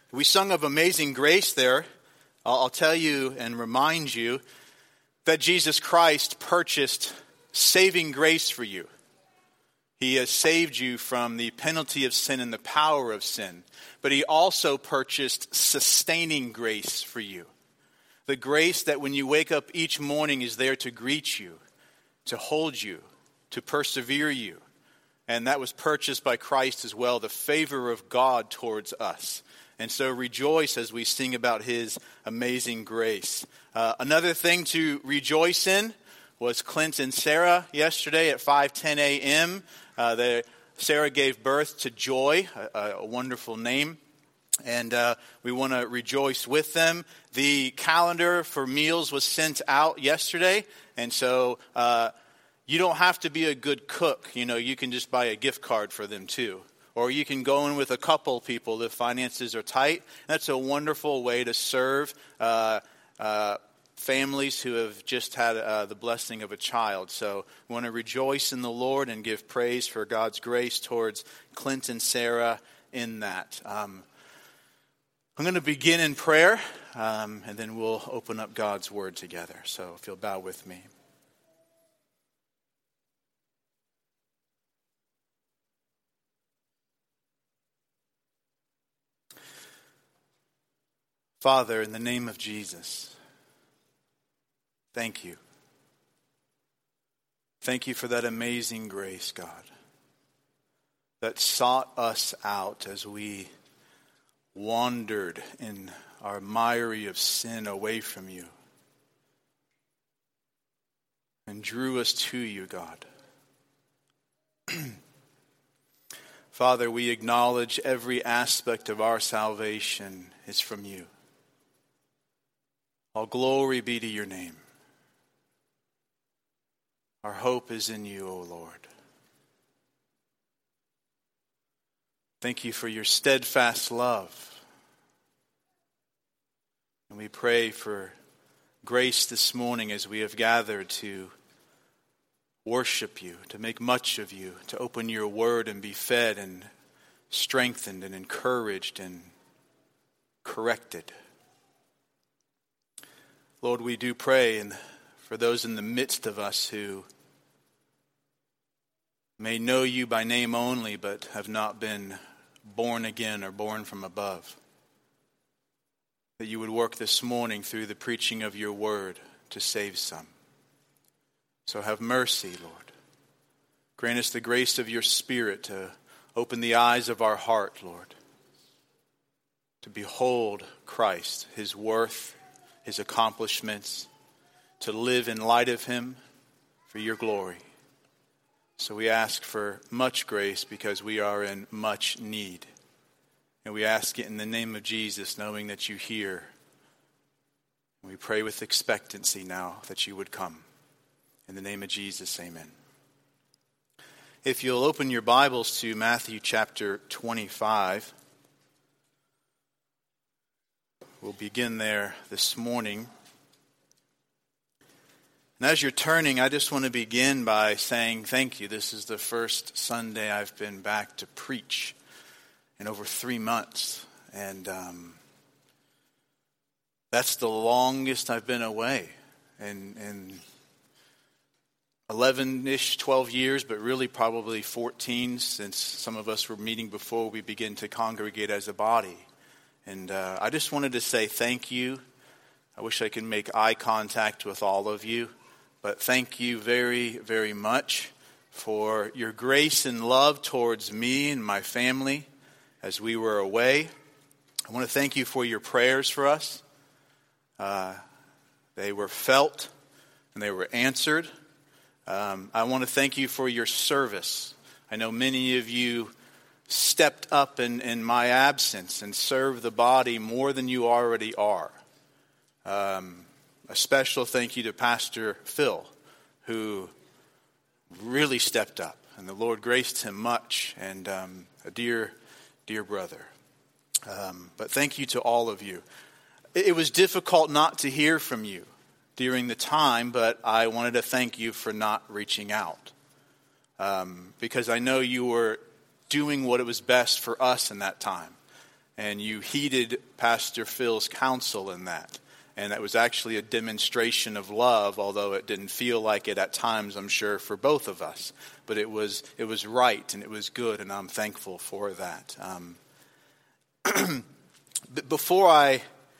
We sung of amazing grace there. I'll tell you and remind you that Jesus Christ purchased saving grace for you. He has saved you from the penalty of sin and the power of sin. But he also purchased sustaining grace for you. The grace that when you wake up each morning is there to greet you, to hold you, to persevere you. And that was purchased by Christ as well, the favor of God towards us. And so rejoice as we sing about his amazing grace. Another thing to rejoice in was Clint and Sarah yesterday at 5:10 a.m. Sarah gave birth to Joy, a wonderful name. And we want to rejoice with them. The calendar for meals was sent out yesterday. And so you don't have to be a good cook. You can just buy a gift card for them too. Or you can go in with a couple people if finances are tight. That's a wonderful way to serve families who have just had the blessing of a child. So we want to rejoice in the Lord and give praise for God's grace towards Clint and Sarah in that. I'm going to begin in prayer, and then we'll open up God's word together. So if you'll bow with me. Father, in the name of Jesus, thank you. Thank you for that amazing grace, God, that sought us out as we wandered in our miry of sin away from you and drew us to you, God. Father, we acknowledge every aspect of our salvation is from you. All glory be to your name. Our hope is in you, O Lord. Thank you for your steadfast love. And we pray for grace this morning as we have gathered to worship you, to make much of you, to open your word and be fed and strengthened and encouraged and corrected. Lord, we do pray for those in the midst of us who may know you by name only, but have not been born again or born from above. That you would work this morning through the preaching of your word to save some. So have mercy, Lord. Grant us the grace of your Spirit to open the eyes of our heart, Lord, to behold Christ, his worth, his accomplishments, to live in light of him for your glory. So we ask for much grace because we are in much need. And we ask it in the name of Jesus, knowing that you hear. We pray with expectancy now that you would come. In the name of Jesus, amen. If you'll open your Bibles to Matthew chapter 25. We'll begin there this morning. And as you're turning, I just want to begin by saying thank you. This is the first Sunday I've been back to preach in over 3 months. And that's the longest I've been away. In 11-ish, 12 years, but really probably 14 since some of us were meeting before we begin to congregate as a body. And I just wanted to say thank you. I wish I could make eye contact with all of you. But thank you very, very much for your grace and love towards me and my family as we were away. I want to thank you for your prayers for us. They were felt and they were answered. I want to thank you for your service. I know many of you stepped up in my absence and served the body more than you already are. A special thank you to Pastor Phil, who really stepped up, and the Lord graced him much, and a dear, dear brother. But thank you to all of you. It was difficult not to hear from you during the time, but I wanted to thank you for not reaching out. Because I know you were doing what it was best for us in that time. And you heeded Pastor Phil's counsel in that. And that was actually a demonstration of love, although it didn't feel like it at times, I'm sure, for both of us. But it was right and it was good, and I'm thankful for that. Before I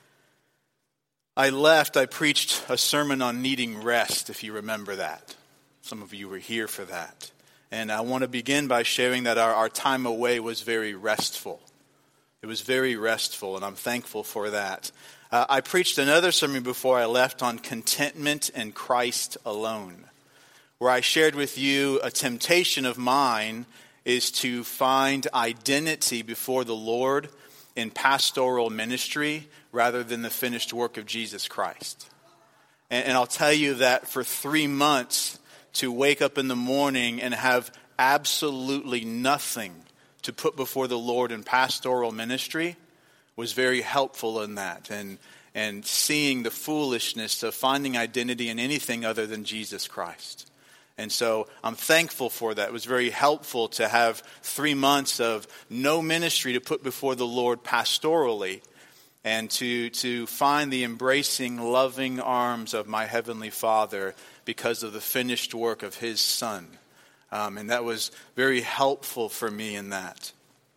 left, I preached a sermon on needing rest, if you remember that. Some of you were here for that. And I want to begin by sharing that our time away was very restful. It was very restful, and I'm thankful for that. I preached another sermon before I left on contentment in Christ alone, where I shared with you a temptation of mine is to find identity before the Lord in pastoral ministry rather than the finished work of Jesus Christ. And I'll tell you that for 3 months, to wake up in the morning and have absolutely nothing to put before the Lord in pastoral ministry was very helpful in that. And seeing the foolishness of finding identity in anything other than Jesus Christ. And so I'm thankful for that. It was very helpful to have 3 months of no ministry to put before the Lord pastorally, and to find the embracing, loving arms of my Heavenly Father because of the finished work of His Son. And that was very helpful for me in that.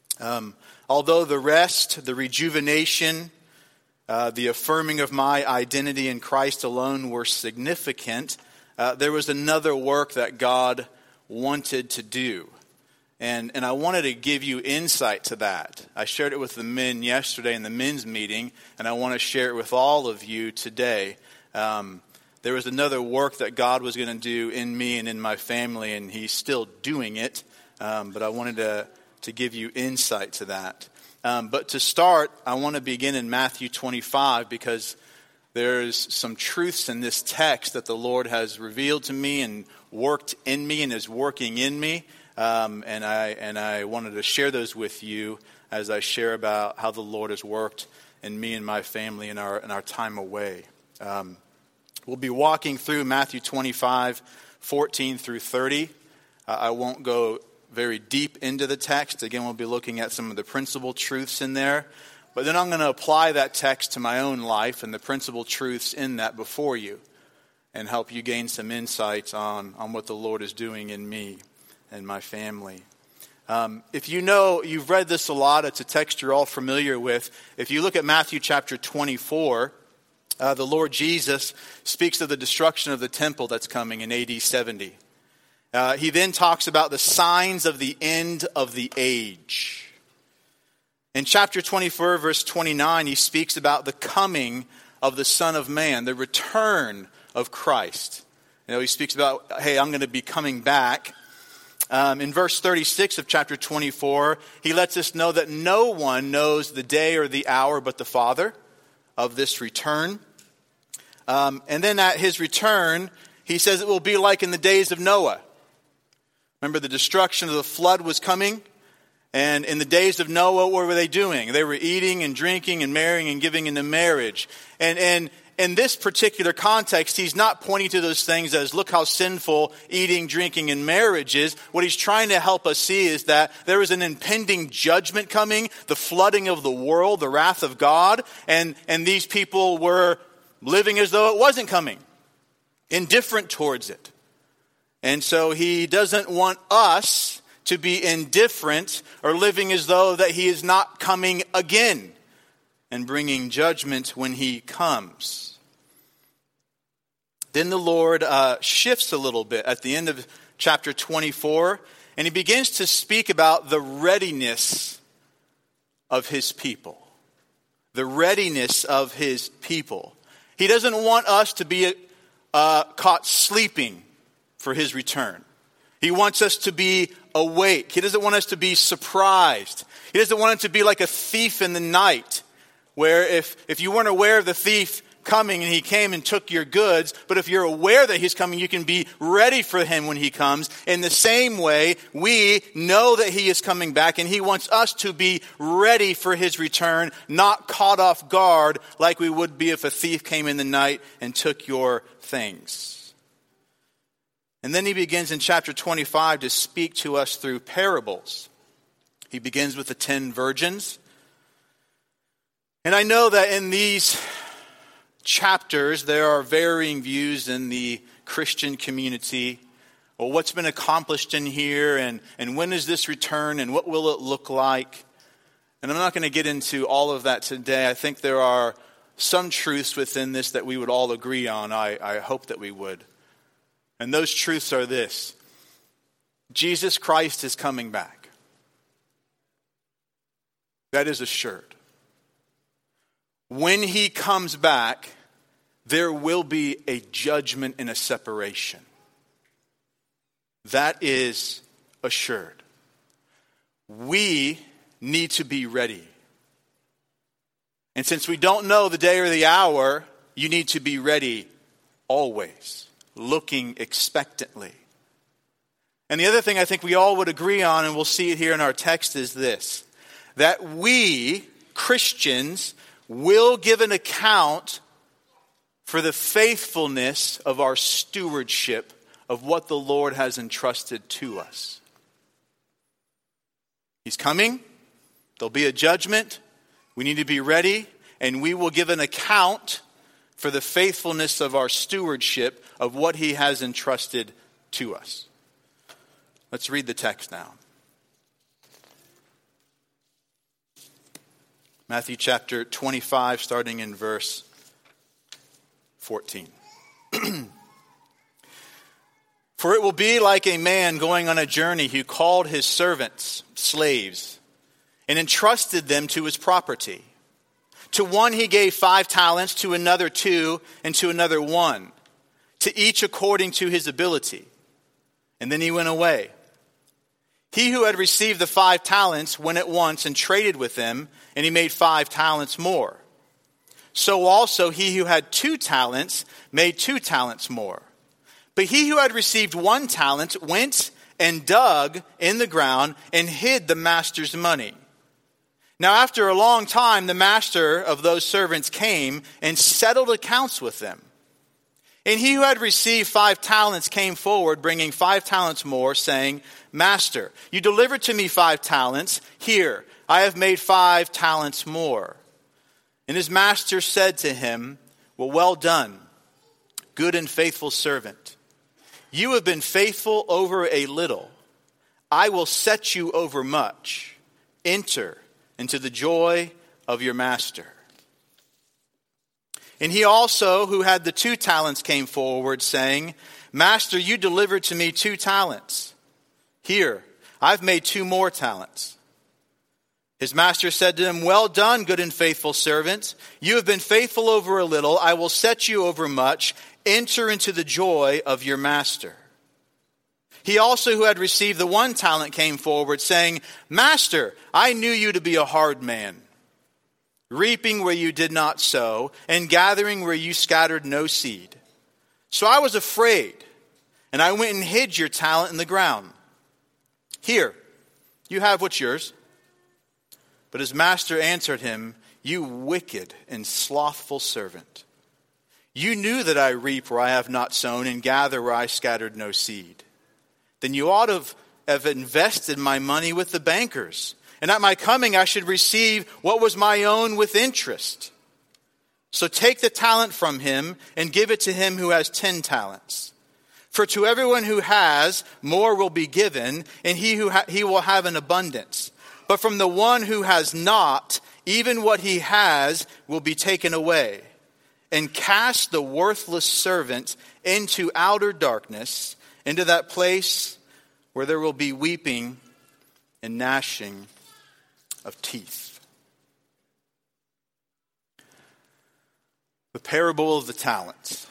Although the rest, the rejuvenation, the affirming of my identity in Christ alone were significant, there was another work that God wanted to do. And I wanted to give you insight to that. I shared it with the men yesterday in the men's meeting, and I want to share it with all of you today. There was another work that God was going to do in me and in my family, and He's still doing it. But I wanted to give you insight to that. But to start, I want to begin in Matthew 25, because there's some truths in this text that the Lord has revealed to me and worked in me and is working in me. And I wanted to share those with you as I share about how the Lord has worked in me and my family in our time away. We'll be walking through Matthew 25, 14 through 30. I won't go very deep into the text. Again, we'll be looking at some of the principal truths in there. But then I'm going to apply that text to my own life and the principal truths in that before you, and help you gain some insights on what the Lord is doing in me and my family. If you know, you've read this a lot, it's a text you're all familiar with. If you look at Matthew chapter 24, the Lord Jesus speaks of the destruction of the temple that's coming in AD 70. He then talks about the signs of the end of the age. In chapter 24, verse 29, he speaks about the coming of the Son of Man, the return of Christ. He speaks about, hey, I'm going to be coming back. In verse 36 of chapter 24, he lets us know that no one knows the day or the hour but the Father of this return. And then at his return, he says it will be like in the days of Noah. Remember, the destruction of the flood was coming. And in the days of Noah, what were they doing? They were eating and drinking and marrying and giving into marriage. And in this particular context, he's not pointing to those things as, look how sinful eating, drinking, and marriage is. What he's trying to help us see is that there is an impending judgment coming, the flooding of the world, the wrath of God. And these people were living as though it wasn't coming, indifferent towards it. And so he doesn't want us to be indifferent or living as though that he is not coming again and bringing judgment when he comes. Then the Lord shifts a little bit at the end of chapter 24, and he begins to speak about the readiness of his people. The readiness of his people. He doesn't want us to be caught sleeping for his return. He wants us to be awake. He doesn't want us to be surprised. He doesn't want it to be like a thief in the night, where if you weren't aware of the thief coming and he came and took your goods, but if you're aware that he's coming, you can be ready for him when he comes. In the same way, we know that he is coming back, and he wants us to be ready for his return, not caught off guard like we would be if a thief came in the night and took your things. And then he begins in chapter 25 to speak to us through parables. He begins with the 10 virgins. And I know that in these chapters, there are varying views in the Christian community. Well, what's been accomplished in here, and when is this return, and what will it look like? And I'm not going to get into all of that today. I think there are some truths within this that we would all agree on. I hope that we would. And those truths are this: Jesus Christ is coming back. That is assured. When he comes back, there will be a judgment and a separation. That is assured. We need to be ready. And since we don't know the day or the hour, you need to be ready always, looking expectantly. And the other thing I think we all would agree on, and we'll see it here in our text, is this: that we, Christians, will give an account for the faithfulness of our stewardship of what the Lord has entrusted to us. He's coming. There'll be a judgment. We need to be ready, and we will give an account for the faithfulness of our stewardship of what he has entrusted to us. Let's read the text now. Matthew chapter 25, starting in verse 14. For it will be like a man going on a journey who called his servants, slaves, and entrusted them to his property. To one he gave 5 talents, to another 2, and to another 1, to each according to his ability. And then he went away. He who had received the 5 talents went at once and traded with them, and he made 5 talents more. So also he who had 2 talents made 2 talents more. But he who had received 1 talent went and dug in the ground and hid the master's money. Now after a long time, the master of those servants came and settled accounts with them. And he who had received 5 talents came forward, bringing 5 talents more, saying, Master, you delivered to me 5 talents. Here, I have made 5 talents more. And his master said to him, well done, good and faithful servant. You have been faithful over a little. I will set you over much. Enter into the joy of your master. And he also, who had the 2 talents, came forward, saying, Master, you delivered to me 2 talents. Here, I've made 2 more talents. His master said to him, well done, good and faithful servant. You have been faithful over a little. I will set you over much. Enter into the joy of your master. He also, who had received the 1 talent, came forward, saying, Master, I knew you to be a hard man, reaping where you did not sow, and gathering where you scattered no seed. So I was afraid, and I went and hid your talent in the ground. Here, you have what's yours. But his master answered him, You wicked and slothful servant. You knew that I reap where I have not sown, and gather where I scattered no seed. Then you ought to have invested my money with the bankers, and at my coming I should receive what was my own with interest. So take the talent from him and give it to him who has 10 talents. For to everyone who has, more will be given, and he will have an abundance. But from the one who has not, even what he has will be taken away. And cast the worthless servant into outer darkness, into that place where there will be weeping and gnashing of teeth. The parable of the talents.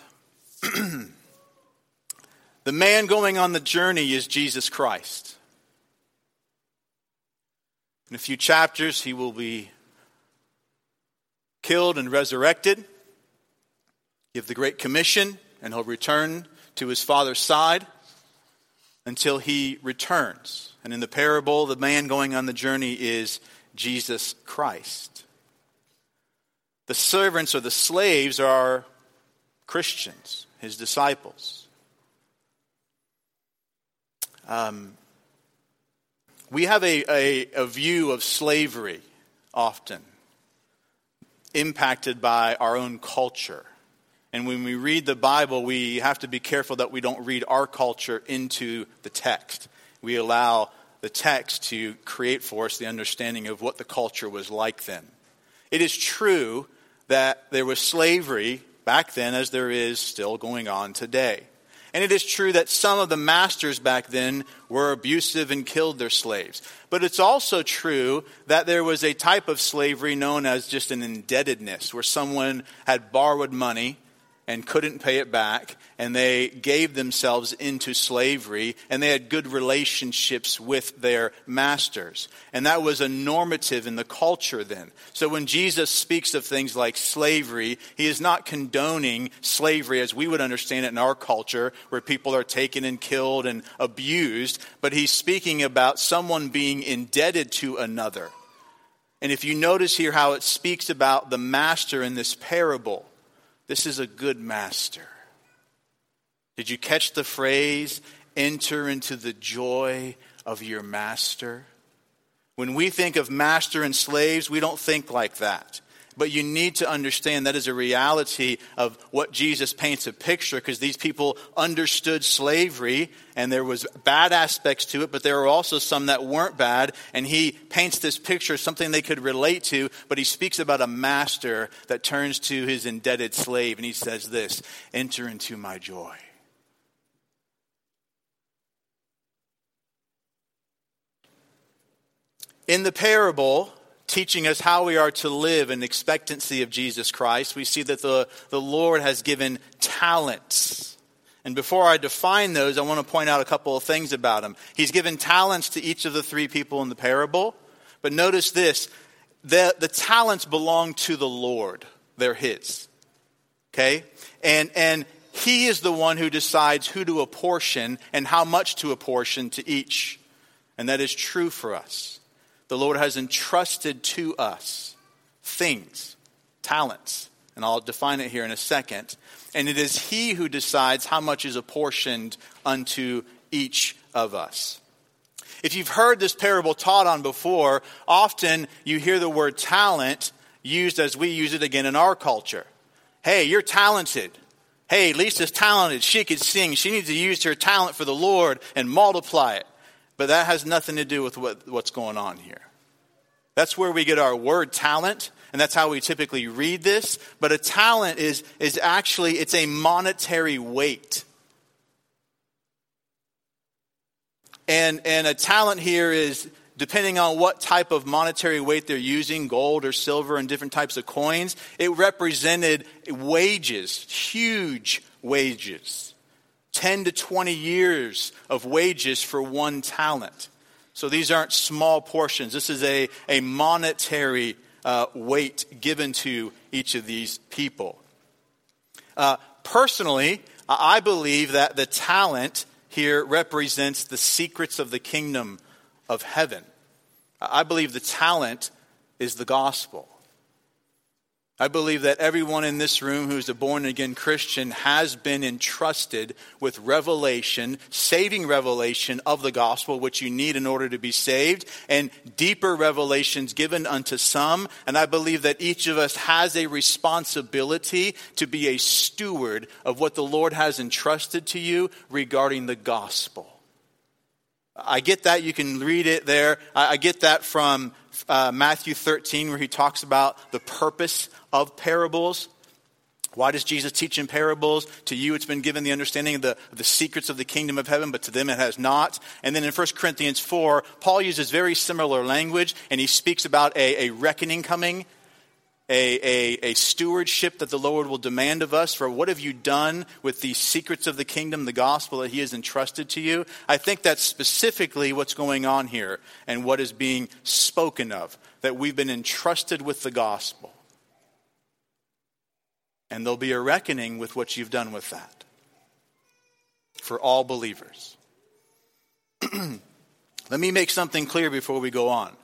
The man going on the journey is Jesus Christ. In a few chapters, he will be killed and resurrected, give the Great Commission, and he'll return to his Father's side until he returns. And in the parable, the man going on the journey is Jesus Christ. The servants or the slaves are Christians, his disciples. We have a view of slavery often impacted by our own culture. And when we read the Bible, we have to be careful that we don't read our culture into the text. We allow the text to create for us the understanding of what the culture was like then. It is true that there was slavery back then, as there is still going on today. And it is true that some of the masters back then were abusive and killed their slaves. But it's also true that there was a type of slavery known as just an indebtedness, where someone had borrowed money and couldn't pay it back, and they gave themselves into slavery, and they had good relationships with their masters. And that was a normative in the culture then. So when Jesus speaks of things like slavery, he is not condoning slavery as we would understand it in our culture, where people are taken and killed and abused, but he's speaking about someone being indebted to another. And if you notice here how it speaks about the master in this parable, this is a good master. Did you catch the phrase, enter into the joy of your master? When we think of master and slaves, we don't think like that. But you need to understand that is a reality of what Jesus paints a picture, because these people understood slavery and there was bad aspects to it, but there were also some that weren't bad. And he paints this picture, something they could relate to, but he speaks about a master that turns to his indebted slave and he says this, enter into my joy. In the parable, teaching us how we are to live in expectancy of Jesus Christ, we see that the Lord has given talents. And before I define those, I want to point out a couple of things about them. He's given talents to each of the three people in the parable. But notice this, the talents belong to the Lord. They're his. Okay? And he is the one who decides who to apportion and how much to apportion to each. And that is true for us. The Lord has entrusted to us things, talents, and I'll define it here in a second. And it is he who decides how much is apportioned unto each of us. If you've heard this parable taught on before, often you hear the word talent used as we use it again in our culture. Hey, you're talented. Hey, Lisa's talented. She could sing. She needs to use her talent for the Lord and multiply it. But that has nothing to do with what's going on here. That's where we get our word talent, and that's how we typically read this. But a talent is actually, it's a monetary weight. And a talent here is, depending on what type of monetary weight they're using, gold or silver and different types of coins, it represented wages, huge wages. 10 to 20 years of wages for one talent. So these aren't small portions. This is a monetary weight given to each of these people. Personally, I believe that the talent here represents the secrets of the kingdom of heaven. I believe the talent is the gospel. I believe that everyone in this room who's a born-again Christian has been entrusted with revelation, saving revelation of the gospel, which you need in order to be saved, and deeper revelations given unto some. And I believe that each of us has a responsibility to be a steward of what the Lord has entrusted to you regarding the gospel. I get that. You can read it there. I get that from Matthew 13, where he talks about the purpose of parables. Why does Jesus teach in parables? To you it's been given the understanding of the secrets of the kingdom of heaven, but to them it has not. And then in 1 Corinthians 4, Paul uses very similar language, and he speaks about a reckoning coming, a stewardship that the Lord will demand of us for what have you done with the secrets of the kingdom, the gospel that he has entrusted to you. I think that's specifically what's going on here and what is being spoken of, that we've been entrusted with the gospel. And there'll be a reckoning with what you've done with that for all believers. Let me make something clear before we go on.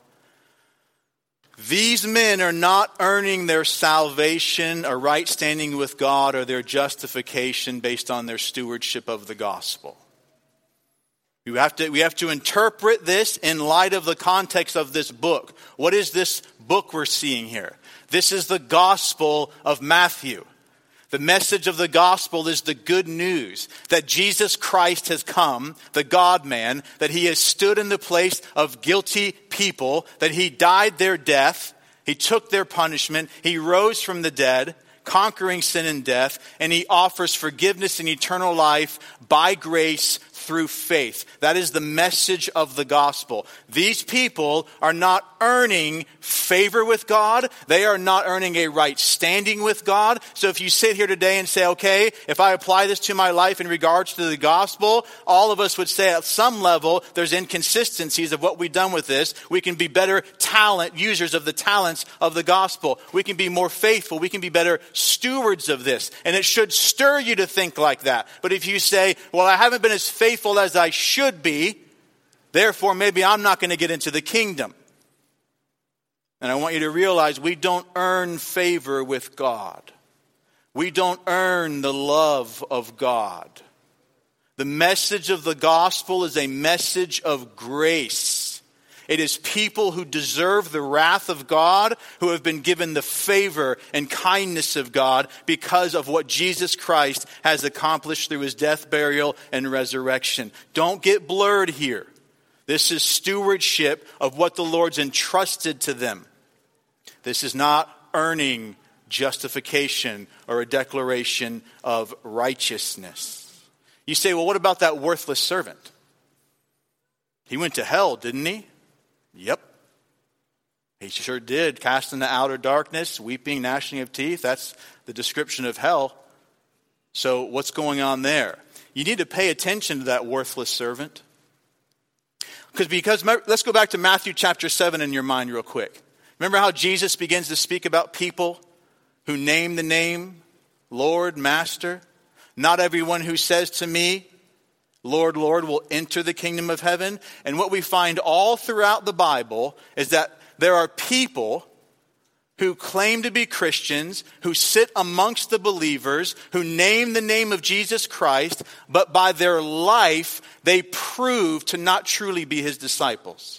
These men are not earning their salvation or right standing with God or their justification based on their stewardship of the gospel. We have to interpret this in light of the context of this book. What is this book we're seeing here? This is the gospel of Matthew. The message of the gospel is the good news that Jesus Christ has come, the God-man, that he has stood in the place of guilty people, that he died their death, he took their punishment, he rose from the dead, conquering sin and death, and he offers forgiveness and eternal life by grace through faith. That is the message of the gospel. These people are not earning favor with God. They are not earning a right standing with God. So if you sit here today and say, okay, if I apply this to my life in regards to the gospel, all of us would say at some level there's inconsistencies of what we've done with this. We can be better users of the talents of the gospel. We can be more faithful. We can be better stewards of this. And it should stir you to think like that. But if you say, well, I haven't been as faithful as I should be, therefore maybe I'm not going to get into the kingdom. And I want you to realize we don't earn favor with God. We don't earn the love of God. The message of the gospel is a message of grace. It is people who deserve the wrath of God who have been given the favor and kindness of God because of what Jesus Christ has accomplished through his death, burial, and resurrection. Don't get blurred here. This is stewardship of what the Lord's entrusted to them. This is not earning justification or a declaration of righteousness. You say, well, what about that worthless servant? He went to hell, didn't he? Yep. He sure did. Cast into outer darkness, weeping, gnashing of teeth. That's the description of hell. So what's going on there? You need to pay attention to that worthless servant. Because let's go back to Matthew chapter 7 in your mind real quick. Remember how Jesus begins to speak about people who name the name Lord, Master? Not everyone who says to me, Lord, Lord, will enter the kingdom of heaven. And what we find all throughout the Bible is that there are people who claim to be Christians, who sit amongst the believers, who name the name of Jesus Christ, but by their life, they prove to not truly be his disciples.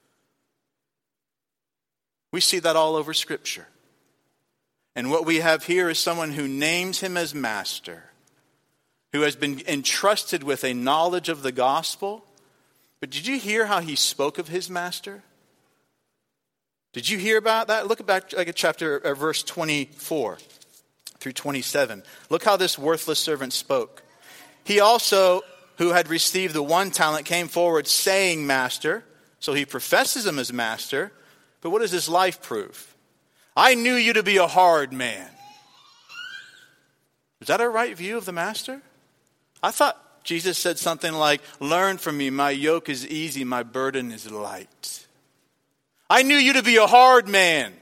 We see that all over Scripture. And what we have here is someone who names him as Master, who has been entrusted with a knowledge of the gospel. But did you hear how he spoke of his master? Did you hear about that? Look back at verse 24 through 27. Look how this worthless servant spoke. He also, who had received the 1 talent, came forward saying, Master. So he professes him as master. But what does his life prove? I knew you to be a hard man. Is that a right view of the master? I thought Jesus said something like, learn from me, my yoke is easy, my burden is light. I knew you to be a hard man.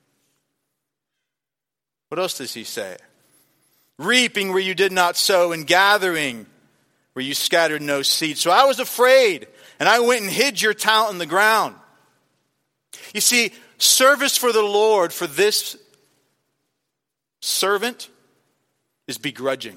What else does he say? Reaping where you did not sow and gathering where you scattered no seed. So I was afraid and I went and hid your talent in the ground. You see, service for the Lord for this servant is begrudging.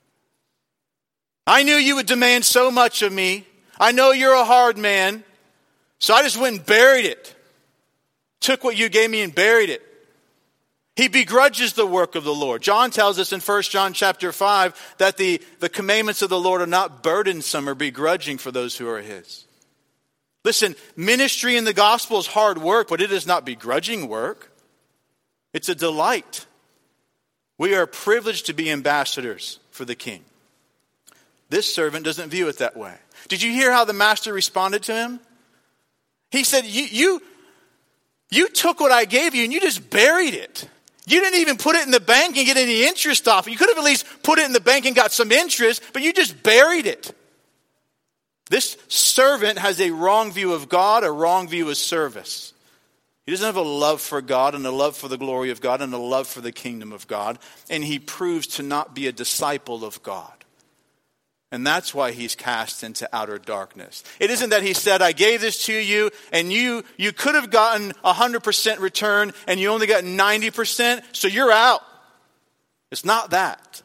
I knew you would demand so much of me. I know you're a hard man. So I just went and buried it. Took what you gave me and buried it. He begrudges the work of the Lord. John tells us in 1 John chapter 5 that the commandments of the Lord are not burdensome or begrudging for those who are his. Listen, ministry in the gospel is hard work, but it is not begrudging work. It's a delight. We are privileged to be ambassadors for the King. This servant doesn't view it that way. Did you hear how the master responded to him? He said, you took what I gave you and you just buried it. You didn't even put it in the bank and get any interest off it. You could have at least put it in the bank and got some interest, but you just buried it. This servant has a wrong view of God, a wrong view of service. He doesn't have a love for God and a love for the glory of God and a love for the kingdom of God. And he proves to not be a disciple of God. And that's why he's cast into outer darkness. It isn't that he said, I gave this to you and you could have gotten 100% return and you only got 90%, so you're out. It's not that.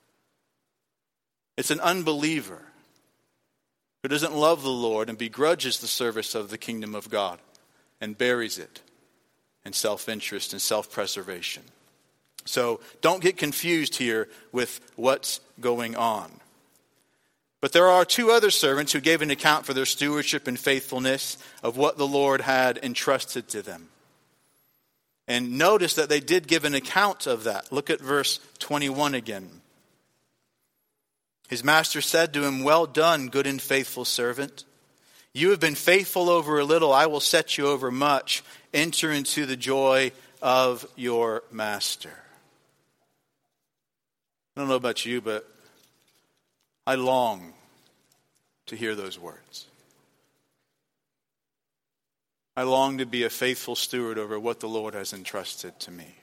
It's an unbeliever who doesn't love the Lord and begrudges the service of the kingdom of God and buries it and self-interest and self-preservation. So don't get confused here with what's going on. But there are two other servants who gave an account for their stewardship and faithfulness of what the Lord had entrusted to them. And notice that they did give an account of that. Look at verse 21 again. His master said to him, "Well done, good and faithful servant. You have been faithful over a little. I will set you over much. Enter into the joy of your master." I don't know about you, but I long to hear those words. I long to be a faithful steward over what the Lord has entrusted to me.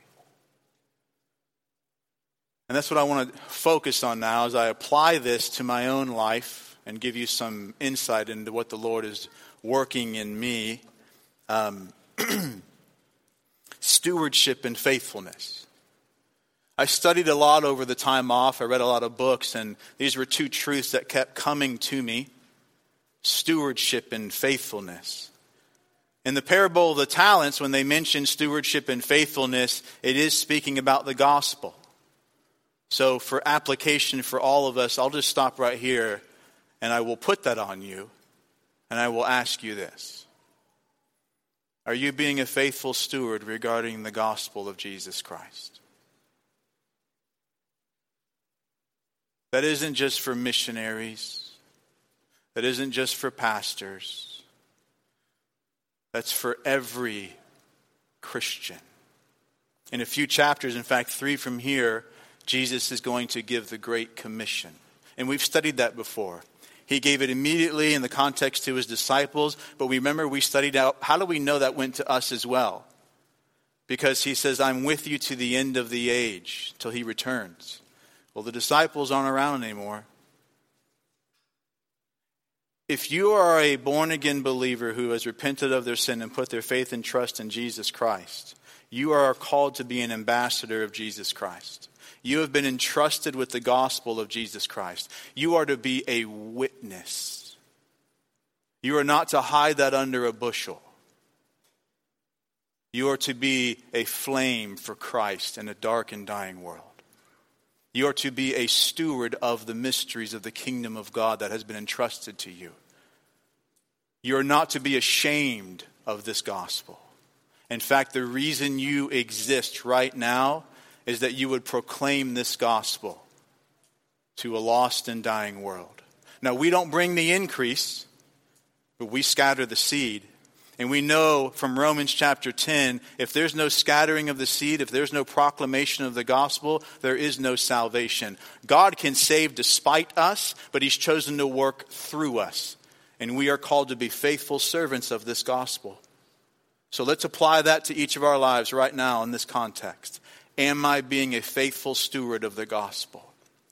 And that's what I want to focus on now as I apply this to my own life and give you some insight into what the Lord is working in me. Stewardship and faithfulness. I studied a lot over the time off. I read a lot of books, and these were two truths that kept coming to me. Stewardship and faithfulness. In the parable of the talents, when they mention stewardship and faithfulness, it is speaking about the gospel. So for application for all of us, I'll just stop right here and I will put that on you and I will ask you this. Are you being a faithful steward regarding the gospel of Jesus Christ? That isn't just for missionaries. That isn't just for pastors. That's for every Christian. In a few chapters, in fact 3 from here, Jesus is going to give the Great Commission. And we've studied that before. He gave it immediately in the context to his disciples, but remember we studied out, how do we know that went to us as well? Because he says, "I'm with you to the end of the age," till he returns. Well, the disciples aren't around anymore. If you are a born-again believer who has repented of their sin and put their faith and trust in Jesus Christ, you are called to be an ambassador of Jesus Christ. You have been entrusted with the gospel of Jesus Christ. You are to be a witness. You are not to hide that under a bushel. You are to be a flame for Christ in a dark and dying world. You are to be a steward of the mysteries of the kingdom of God that has been entrusted to you. You are not to be ashamed of this gospel. In fact, the reason you exist right now is that you would proclaim this gospel to a lost and dying world. Now, we don't bring the increase, but we scatter the seed. And we know from Romans chapter 10, if there's no scattering of the seed, if there's no proclamation of the gospel, there is no salvation. God can save despite us, but he's chosen to work through us. And we are called to be faithful servants of this gospel. So let's apply that to each of our lives right now in this context. Am I being a faithful steward of the gospel?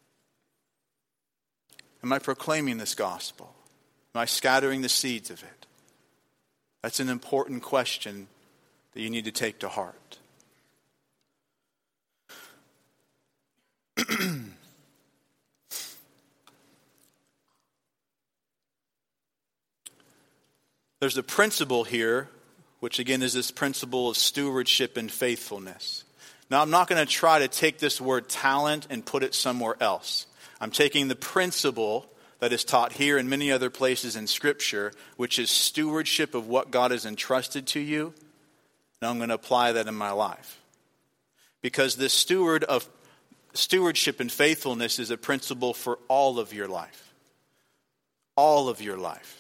Am I proclaiming this gospel? Am I scattering the seeds of it? That's an important question that you need to take to heart. There's a principle here, which again is this principle of stewardship and faithfulness. Now, I'm not going to try to take this word talent and put it somewhere else. I'm taking the principle that is taught here and many other places in Scripture, which is stewardship of what God has entrusted to you, and I'm going to apply that in my life. Because this stewardship and faithfulness is a principle for all of your life. All of your life.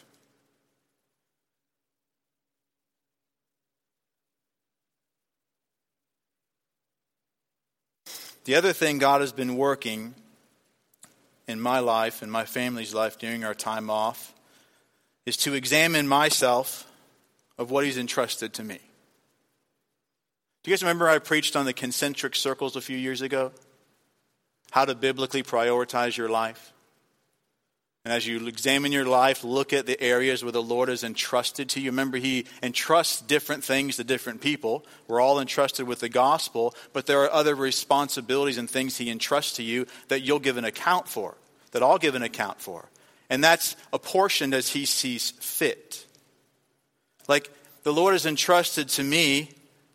The other thing God has been working in my life and my family's life during our time off is to examine myself of what he's entrusted to me. Do you guys remember I preached on the concentric circles a few years ago? How to biblically prioritize your life. And as you examine your life, look at the areas where the Lord has entrusted to you. Remember, he entrusts different things to different people. We're all entrusted with the gospel, but there are other responsibilities and things he entrusts to you that you'll give an account for, that I'll give an account for. And that's apportioned as he sees fit. Like, the Lord has entrusted to me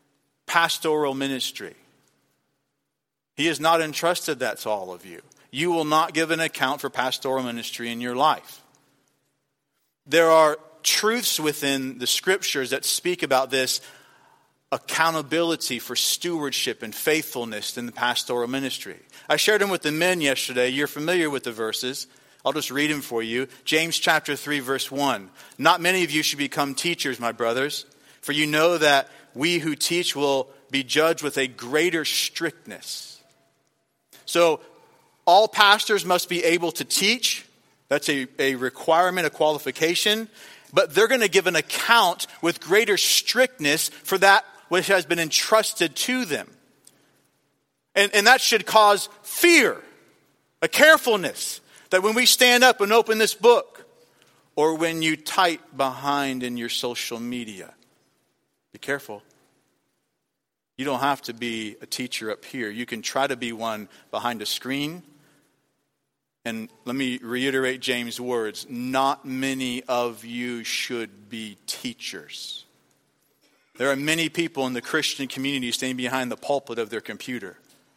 pastoral ministry. He has not entrusted that to all of you. You will not give an account for pastoral ministry in your life. There are truths within the scriptures that speak about this accountability for stewardship and faithfulness in the pastoral ministry. I shared them with the men yesterday. You're familiar with the verses. I'll just read them for you. James chapter 3, verse 1. Not many of you should become teachers, my brothers, for you know that we who teach will be judged with a greater strictness. So all pastors must be able to teach. That's a requirement, a qualification. But they're going to give an account with greater strictness for that which has been entrusted to them. And that should cause fear, a carefulness, that when we stand up and open this book, or when you type behind in your social media, be careful. You don't have to be a teacher up here. You can try to be one behind a screen. And let me reiterate James' words. Not many of you should be teachers. There are many people in the Christian community standing behind the pulpit of their computer.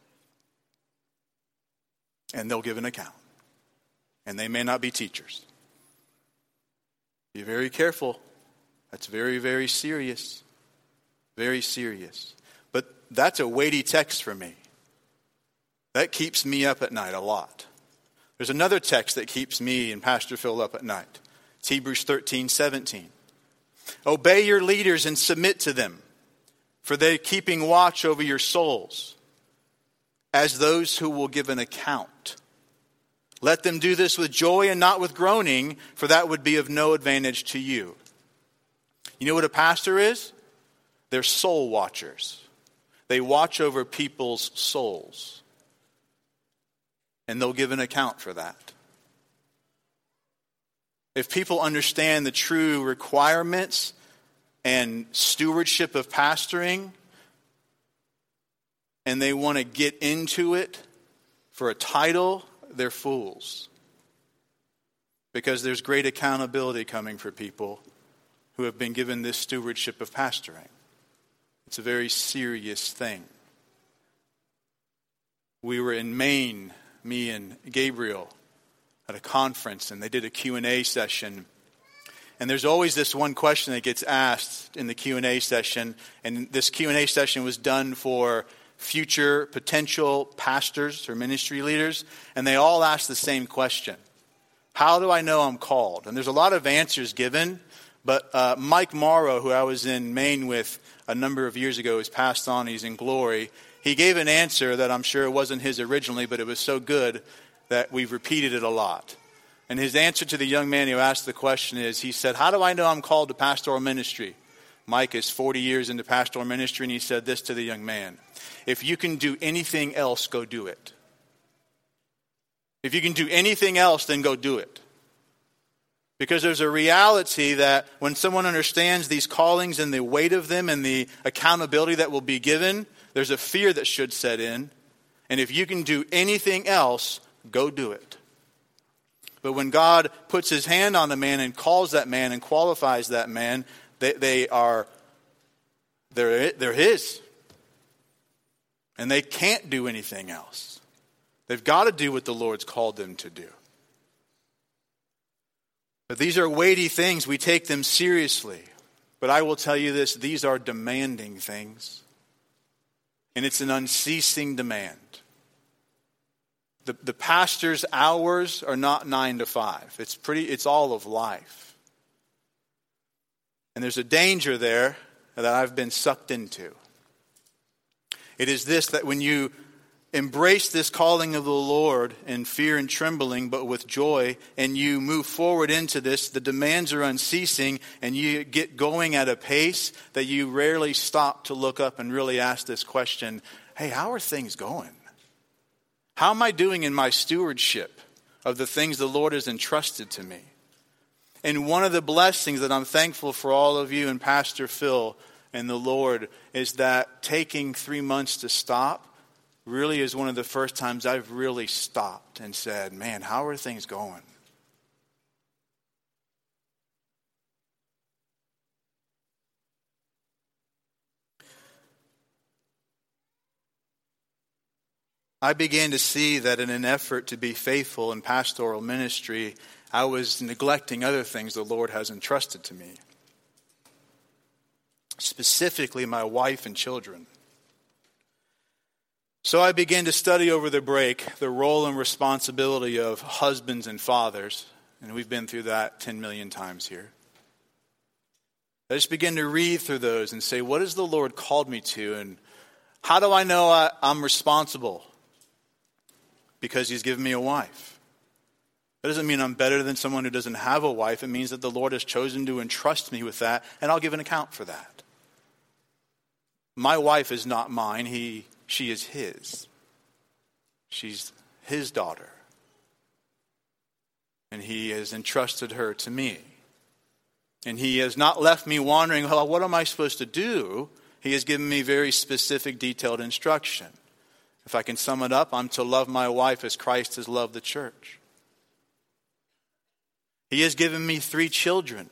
And they'll give an account. And they may not be teachers. Be very careful. That's very, very serious. Very serious. But that's a weighty text for me. That keeps me up at night a lot. There's another text that keeps me and Pastor Phil up at night. It's Hebrews 13:17. Obey your leaders and submit to them, for they're keeping watch over your souls, as those who will give an account. Let them do this with joy and not with groaning, for that would be of no advantage to you. You know what a pastor is? They're soul watchers. They watch over people's souls. And they'll give an account for that. If people understand the true requirements and stewardship of pastoring, and they want to get into it for a title, they're fools. Because there's great accountability coming for people who have been given this stewardship of pastoring. It's a very serious thing. We were in Maine, me and Gabriel, at a conference, and they did a Q&A session. And there's always this one question that gets asked in the Q&A session. And this Q&A session was done for future potential pastors or ministry leaders. And they all asked the same question. How do I know I'm called? And there's a lot of answers given. But Mike Morrow, who I was in Maine with a number of years ago, has passed on. He's in glory. He gave an answer that I'm sure wasn't his originally, but it was so good that we've repeated it a lot. And his answer to the young man who asked the question is, he said, how do I know I'm called to pastoral ministry? Mike is 40 years into pastoral ministry, and he said this to the young man. If you can do anything else, go do it. If you can do anything else, then go do it. Because there's a reality that when someone understands these callings and the weight of them and the accountability that will be given, there's a fear that should set in. And if you can do anything else, go do it. But when God puts his hand on a man and calls that man and qualifies that man, they're his. And they can't do anything else. They've got to do what the Lord's called them to do. But these are weighty things. We take them seriously. But I will tell you this, these are demanding things. And it's an unceasing demand. The pastor's hours are not 9 to 5. It's all of life. And there's a danger there that I've been sucked into. It is this, that when you embrace this calling of the Lord in fear and trembling, but with joy, and you move forward into this, the demands are unceasing, and you get going at a pace that you rarely stop to look up and really ask this question, hey, how are things going? How am I doing in my stewardship of the things the Lord has entrusted to me? And one of the blessings that I'm thankful for all of you and Pastor Phil and the Lord is that taking 3 months to stop really is one of the first times I've really stopped and said, man, how are things going? I began to see that in an effort to be faithful in pastoral ministry, I was neglecting other things the Lord has entrusted to me. Specifically, my wife and children. So I began to study over the break the role and responsibility of husbands and fathers. And we've been through that 10 million times here. I just began to read through those and say, what has the Lord called me to? And how do I know I'm responsible? Because He's given me a wife. That doesn't mean I'm better than someone who doesn't have a wife. It means that the Lord has chosen to entrust me with that, and I'll give an account for that. My wife is not mine. She is His. She's His daughter. And He has entrusted her to me. And He has not left me wondering, well, what am I supposed to do? He has given me very specific, detailed instruction. If I can sum it up, I'm to love my wife as Christ has loved the church. He has given me 3 children.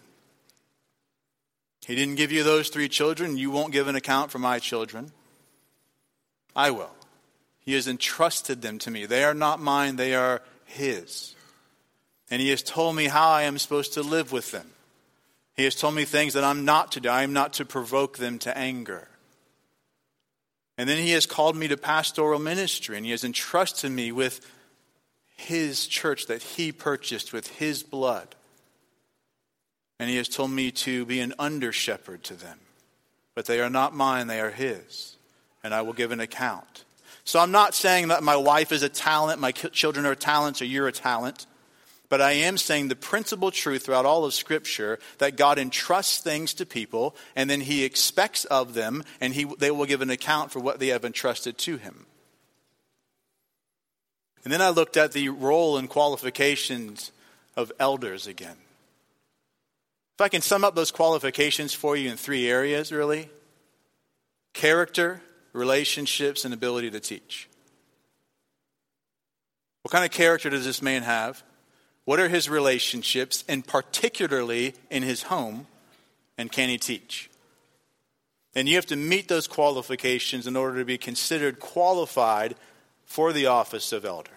He didn't give you those 3 children. You won't give an account for my children. I will. He has entrusted them to me. They are not mine. They are His. And He has told me how I am supposed to live with them. He has told me things that I'm not to do. I am not to provoke them to anger. And then He has called me to pastoral ministry. And He has entrusted me with His church that He purchased with His blood. And He has told me to be an under-shepherd to them. But they are not mine, they are His. And I will give an account. So I'm not saying that my wife is a talent, my children are talents, or you're a talent. But I am saying the principal truth throughout all of Scripture that God entrusts things to people, and then He expects of them, and they will give an account for what they have entrusted to Him. And then I looked at the role and qualifications of elders again. If I can sum up those qualifications for you in 3 areas, really. Character, relationships, and ability to teach. What kind of character does this man have? What are his relationships, and particularly in his home, and can he teach? And you have to meet those qualifications in order to be considered qualified for the office of elder.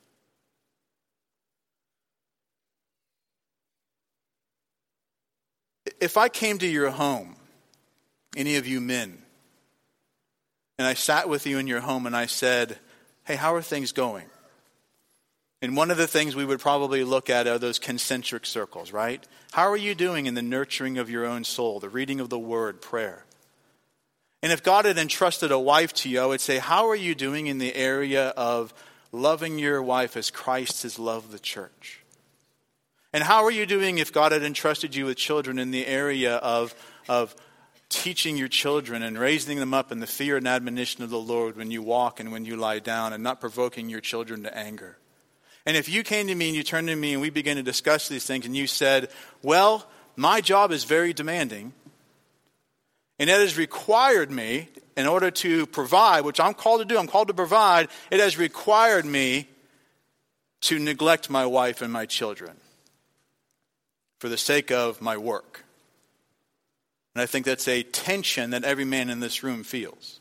If I came to your home, any of you men, and I sat with you in your home and I said, hey, how are things going? And one of the things we would probably look at are those concentric circles, right? How are you doing in the nurturing of your own soul, the reading of the word, prayer? And if God had entrusted a wife to you, I would say, how are you doing in the area of loving your wife as Christ has loved the church? And how are you doing if God had entrusted you with children in the area of teaching your children and raising them up in the fear and admonition of the Lord when you walk and when you lie down, and not provoking your children to anger? And if you came to me and you turned to me and we began to discuss these things and you said, well, my job is very demanding, and it has required me, in order to provide, which I'm called to do, I'm called to provide, it has required me to neglect my wife and my children for the sake of my work. And I think that's a tension that every man in this room feels.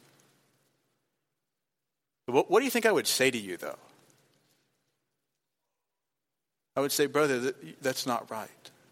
What do you think I would say to you, though? I would say, brother, that's not right.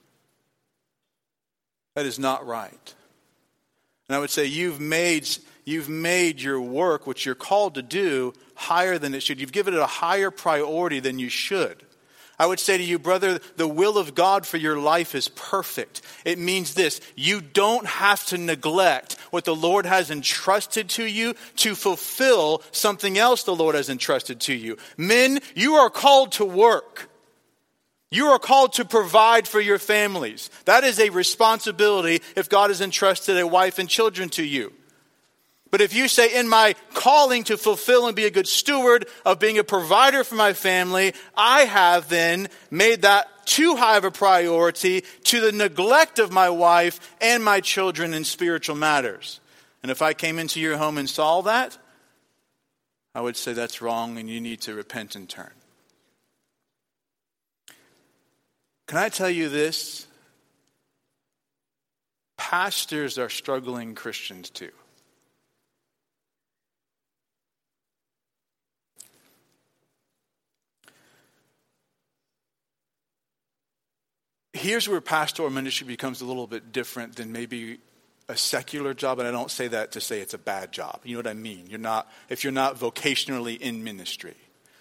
That is not right. And I would say, you've made your work, which you're called to do, higher than it should. You've given it a higher priority than you should. I would say to you, brother, the will of God for your life is perfect. It means this: you don't have to neglect what the Lord has entrusted to you to fulfill something else the Lord has entrusted to you. Men, you are called to work. You are called to provide for your families. That is a responsibility if God has entrusted a wife and children to you. But if you say, in my calling to fulfill and be a good steward of being a provider for my family, I have then made that too high of a priority to the neglect of my wife and my children in spiritual matters. And if I came into your home and saw that, I would say that's wrong and you need to repent and turn. Can I tell you this? Pastors are struggling Christians too. here's where pastoral ministry becomes a little bit different than maybe a secular job, and I don't say that to say it's a bad job. You know what I mean? If you're not vocationally in ministry.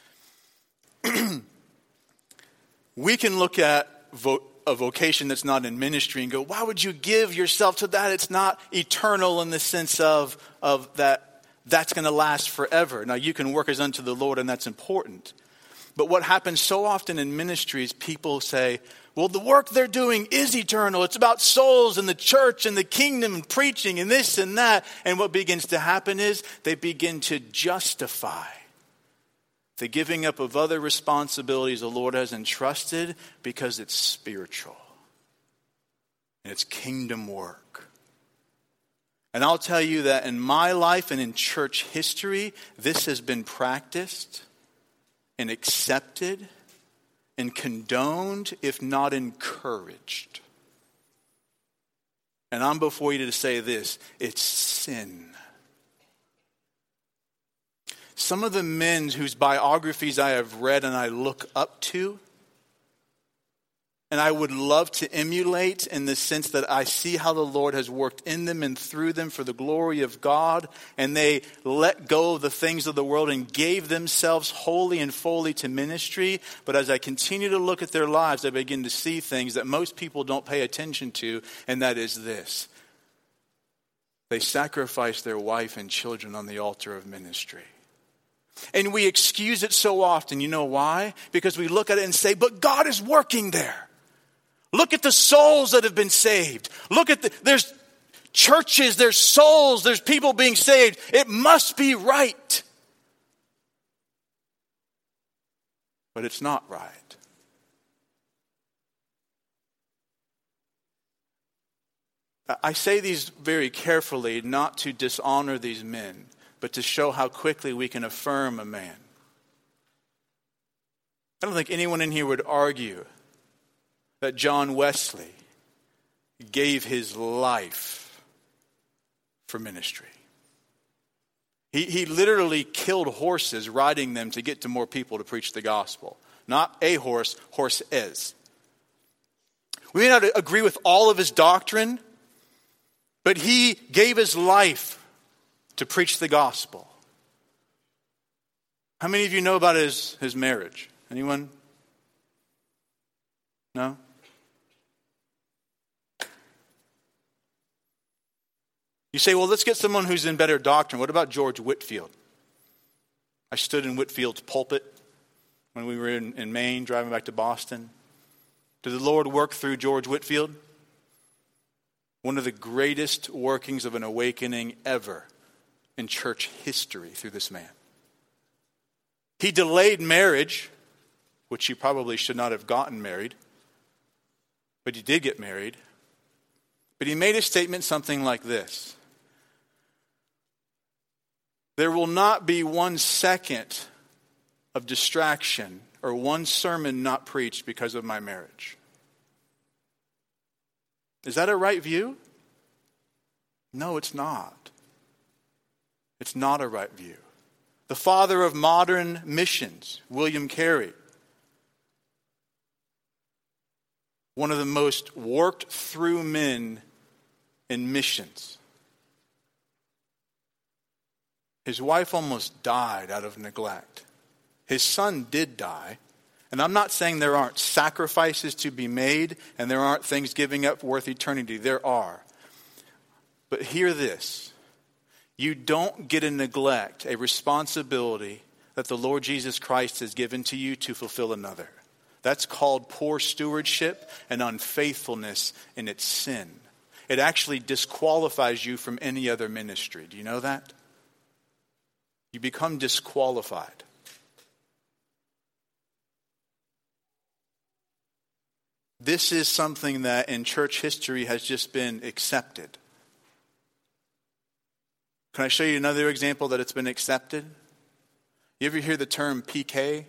We can look at a vocation that's not in ministry and go, why would you give yourself to that? It's not eternal in the sense of that's going to last forever. Now, you can work as unto the Lord, and that's important. But what happens so often in ministries, people say, well, the work they're doing is eternal. It's about souls and the church and the kingdom and preaching and this and that. And what begins to happen is they begin to justify the giving up of other responsibilities the Lord has entrusted because it's spiritual. And it's kingdom work. And I'll tell you that in my life and in church history, this has been practiced and accepted and condoned, if not encouraged. And I'm before you to say this, it's sin. Some of the men whose biographies I have read and I look up to, and I would love to emulate in the sense that I see how the Lord has worked in them and through them for the glory of God, and they let go of the things of the world and gave themselves wholly and fully to ministry. But as I continue to look at their lives, I begin to see things that most people don't pay attention to, and that is this. They sacrificed their wife and children on the altar of ministry. And we excuse it so often. You know why? Because we look at it and say, but God is working there. Look at the souls that have been saved. There's churches, there's souls, there's people being saved. It must be right. But it's not right. I say these very carefully, not to dishonor these men, but to show how quickly we can affirm a man. I don't think anyone in here would argue that John Wesley gave his life for ministry. He literally killed horses, riding them to get to more people to preach the gospel. Not a horse, horses. We may not agree with all of his doctrine, but he gave his life to preach the gospel. How many of you know about his marriage? Anyone? No? You say, well, let's get someone who's in better doctrine. What about George Whitefield? I stood in Whitefield's pulpit when we were in Maine, driving back to Boston. Did the Lord work through George Whitefield? One of the greatest workings of an awakening ever in church history through this man. He delayed marriage, which he probably should not have gotten married, but he did get married. But he made a statement something like this: there will not be 1 second of distraction or one sermon not preached because of my marriage. Is that a right view? No, it's not. It's not a right view. The father of modern missions, William Carey, one of the most worked through men in missions. His wife almost died out of neglect. His son did die. And I'm not saying there aren't sacrifices to be made and there aren't things giving up worth eternity. There are. But hear this. You don't get to neglect a responsibility that the Lord Jesus Christ has given to you to fulfill another. That's called poor stewardship and unfaithfulness, and it's sin. It actually disqualifies you from any other ministry. Do you know that? You become disqualified. This is something that in church history has just been accepted. Can I show you another example that it's been accepted? You ever hear the term PK?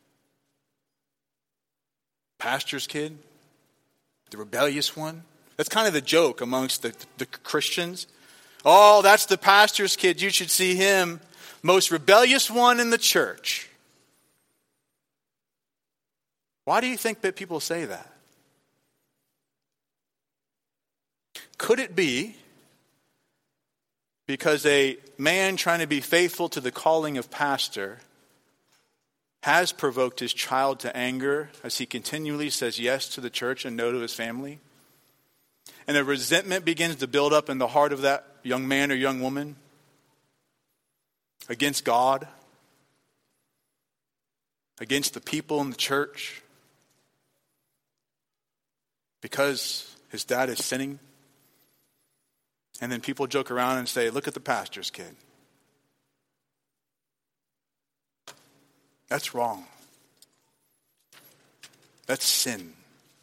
Pastor's kid? The rebellious one? That's kind of the joke amongst the Christians. Oh, that's the pastor's kid. You should see him. Most rebellious one in the church. Why do you think that people say that? Could it be because a man trying to be faithful to the calling of pastor has provoked his child to anger as he continually says yes to the church and no to his family? And a resentment begins to build up in the heart of that young man or young woman against God, against the people in the church, because his dad is sinning. And then people joke around and say, look at the pastor's kid. That's wrong. That's sin.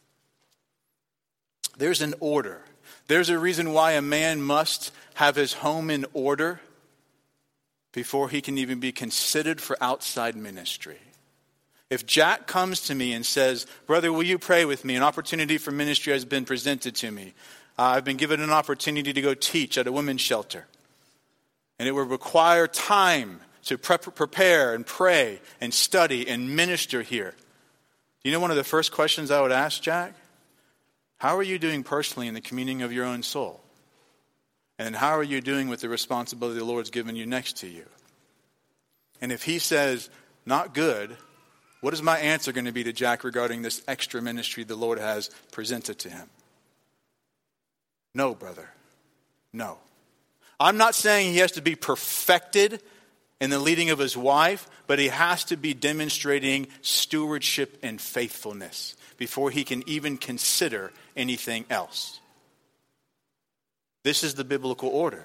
There's an order. There's a reason why a man must have his home in order before he can even be considered for outside ministry. If Jack comes to me and says, brother, will you pray with me? An opportunity for ministry has been presented to me. I've been given an opportunity to go teach at a women's shelter. And it will require time to prepare and pray and study and minister here. You know one of the first questions I would ask Jack? How are you doing personally in the communing of your own soul? And how are you doing with the responsibility the Lord's given you next to you? And if he says, not good, what is my answer going to be to Jack regarding this extra ministry the Lord has presented to him? No, brother. No. I'm not saying he has to be perfected in the leading of his wife, but he has to be demonstrating stewardship and faithfulness before he can even consider anything else. This is the biblical order.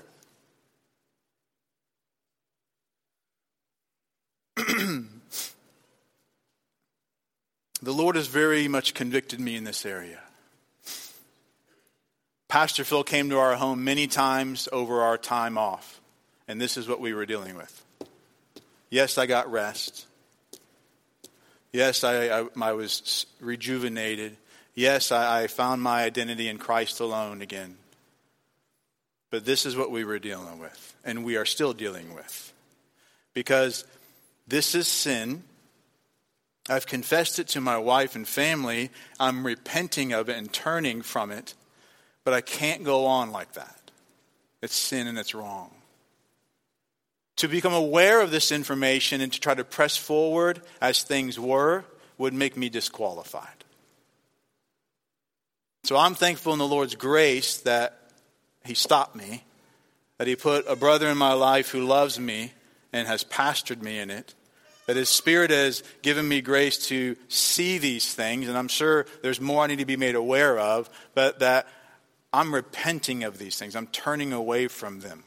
The Lord has very much convicted me in this area. Pastor Phil came to our home many times over our time off, and this is what we were dealing with. Yes, I got rest. Yes, I was rejuvenated. Yes, I found my identity in Christ alone again. But this is what we were dealing with, and we are still dealing with. Because this is sin. I've confessed it to my wife and family. I'm repenting of it and turning from it. But I can't go on like that. It's sin and it's wrong. To become aware of this information and to try to press forward as things were would make me disqualified. So I'm thankful in the Lord's grace that he stopped me, that he put a brother in my life who loves me and has pastored me in it, that his Spirit has given me grace to see these things, and I'm sure there's more I need to be made aware of, but that I'm repenting of these things. I'm turning away from them.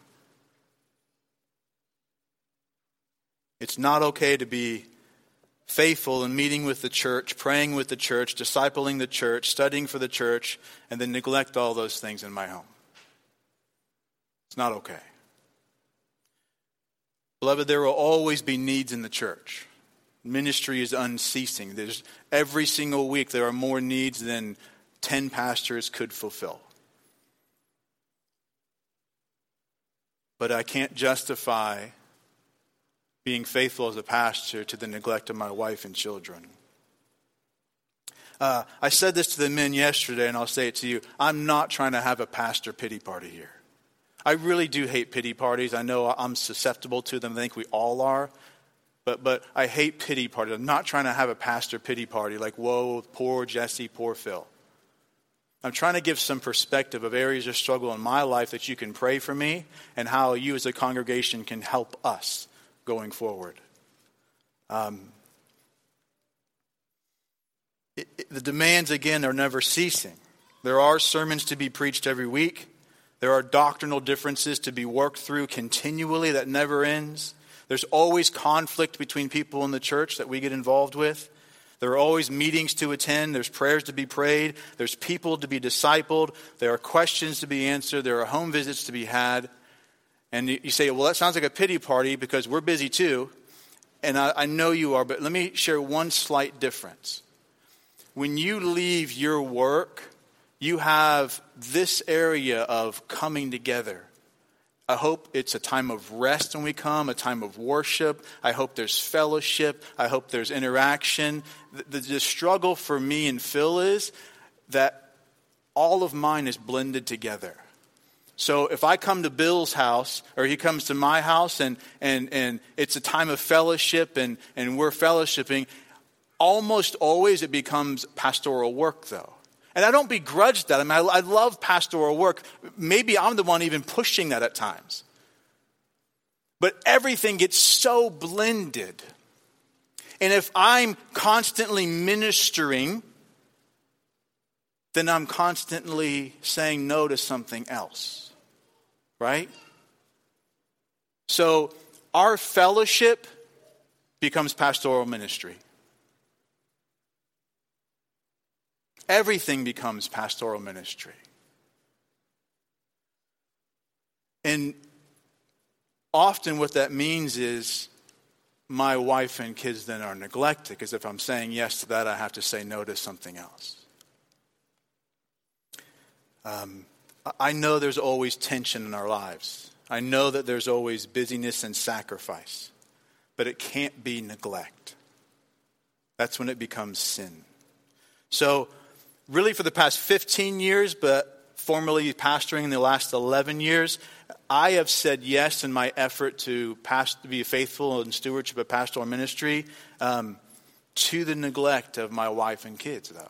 It's not okay to be faithful in meeting with the church, praying with the church, discipling the church, studying for the church, and then neglect all those things in my home. It's not okay. Beloved, there will always be needs in the church. Ministry is unceasing. There's every single week there are more needs than 10 pastors could fulfill. But I can't justify being faithful as a pastor to the neglect of my wife and children. I said this to the men yesterday, and I'll say it to you. I'm not trying to have a pastor pity party here. I really do hate pity parties. I know I'm susceptible to them. I think we all are. But I hate pity parties. I'm not trying to have a pastor pity party like, whoa, poor Jesse, poor Phil. I'm trying to give some perspective of areas of struggle in my life that you can pray for me and how you as a congregation can help us going forward. The demands, again, are never ceasing. There are sermons to be preached every week. There are doctrinal differences to be worked through continually that never ends. There's always conflict between people in the church that we get involved with. There are always meetings to attend. There's prayers to be prayed. There's people to be discipled. There are questions to be answered. There are home visits to be had. And you say, well, that sounds like a pity party because we're busy too. And I know you are, but let me share one slight difference. When you leave your work, you have this area of coming together. I hope it's a time of rest when we come, a time of worship. I hope there's fellowship. I hope there's interaction. The struggle for me and Phil is that all of mine is blended together. So if I come to Bill's house or he comes to my house and it's a time of fellowship and we're fellowshipping, almost always it becomes pastoral work though. And I don't begrudge that. I mean, I love pastoral work. Maybe I'm the one even pushing that at times. But everything gets so blended. And if I'm constantly ministering, then I'm constantly saying no to something else. Right? So our fellowship becomes pastoral ministry. Everything becomes pastoral ministry. And often what that means is my wife and kids then are neglected, because if I'm saying yes to that, I have to say no to something else. I know there's always tension in our lives. I know that there's always busyness and sacrifice, but it can't be neglect. That's when it becomes sin. So really for the past 15 years, but formally pastoring in the last 11 years, I have said yes in my effort to be faithful in stewardship of pastoral ministry to the neglect of my wife and kids, though.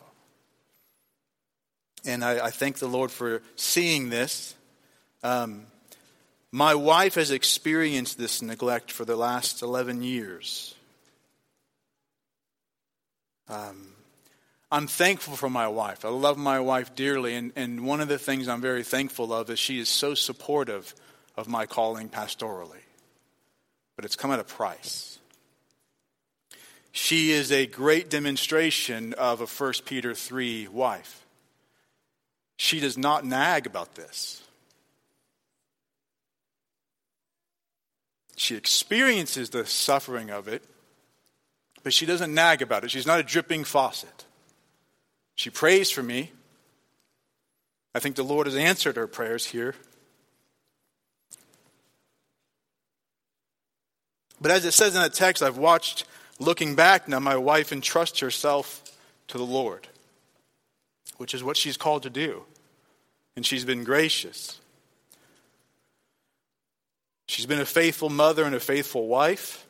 And I thank the Lord for seeing this. My wife has experienced this neglect for the last 11 years. I'm thankful for my wife. I love my wife dearly. And one of the things I'm very thankful of is she is so supportive of my calling pastorally. But it's come at a price. She is a great demonstration of a 1 Peter 3 wife. She does not nag about this. She experiences the suffering of it, but she doesn't nag about it. She's not a dripping faucet. She prays for me. I think the Lord has answered her prayers here. But as it says in that text, I've watched, looking back now, my wife entrusts herself to the Lord, which is what she's called to do. And she's been gracious. She's been a faithful mother and a faithful wife,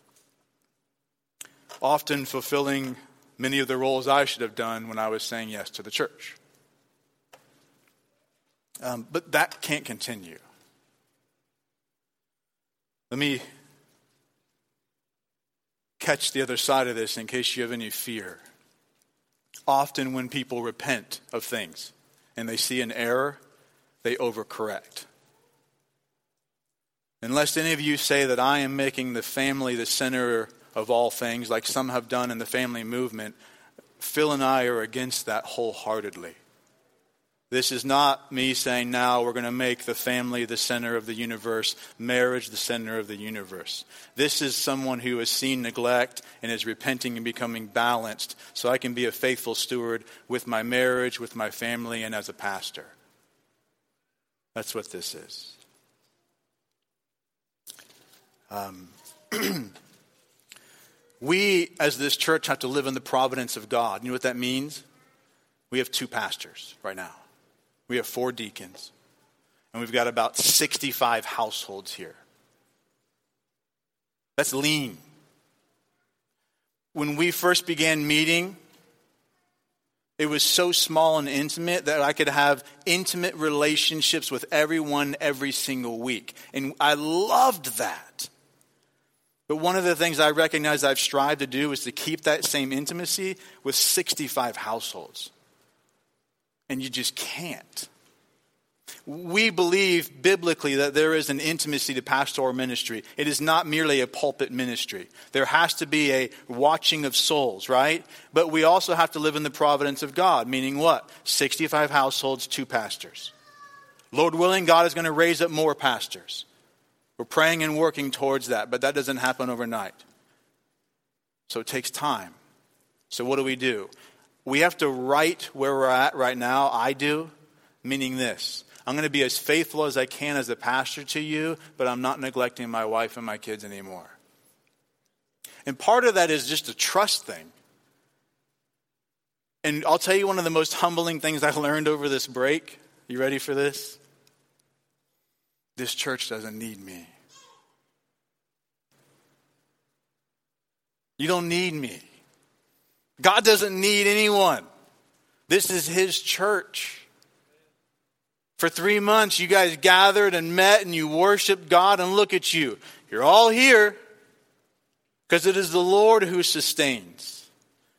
often fulfilling many of the roles I should have done when I was saying yes to the church. But that can't continue. Let me catch the other side of this in case you have any fear. Often when people repent of things and they see an error, they overcorrect. Unless any of you say that I am making the family the center of all things, like some have done in the family movement, Phil and I are against that wholeheartedly. This is not me saying now we're going to make the family the center of the universe, marriage the center of the universe. This is someone who has seen neglect and is repenting and becoming balanced so I can be a faithful steward with my marriage, with my family, and as a pastor. That's what this is. We, as this church, have to live in the providence of God. You know what that means? We have 2 pastors right now. We have 4 deacons. And we've got about 65 households here. That's lean. When we first began meeting, it was so small and intimate that I could have intimate relationships with everyone every single week. And I loved that. But one of the things I recognize I've strived to do is to keep that same intimacy with 65 households. And you just can't. We believe biblically that there is an intimacy to pastoral ministry. It is not merely a pulpit ministry. There has to be a watching of souls, right? But we also have to live in the providence of God, meaning what? 65 households, 2 pastors. Lord willing, God is going to raise up more pastors. We're praying and working towards that, but that doesn't happen overnight. So it takes time. So what do? We have to write where we're at right now. I do, meaning this. I'm going to be as faithful as I can as a pastor to you, but I'm not neglecting my wife and my kids anymore. And part of that is just a trust thing. And I'll tell you one of the most humbling things I learned over this break. You ready for this? this church doesn't need me. You don't need me. God doesn't need anyone. This is his church. For 3 months, you guys gathered and met and you worshiped God, and look at you. You're all here because it is the Lord who sustains.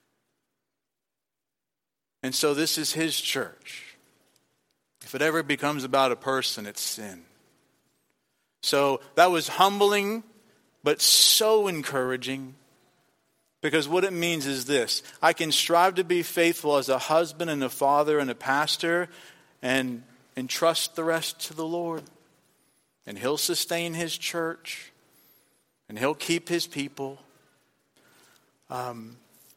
And so this is his church. If it ever becomes about a person, it's sin. So that was humbling, but so encouraging. Because what it means is this: I can strive to be faithful as a husband and a father and a pastor, and entrust the rest to the Lord. And he'll sustain his church. And he'll keep his people. But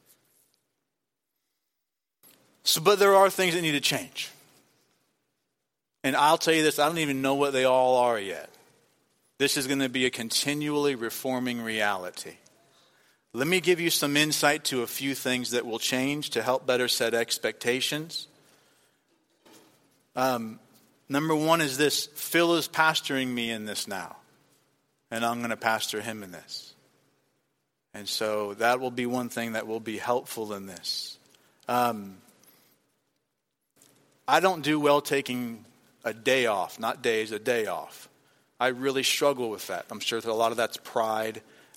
there are things that need to change. And I'll tell you this, I don't even know what they all are yet. This is going to be a continually reforming reality. Let me give you some insight to a few things that will change to help better set expectations. Number one is this: Phil is pastoring me in this now, and I'm going to pastor him in this. And so that will be one thing that will be helpful in this. I don't do well taking a day off, not days, a day off. I really struggle with that. I'm sure that a lot of that's pride.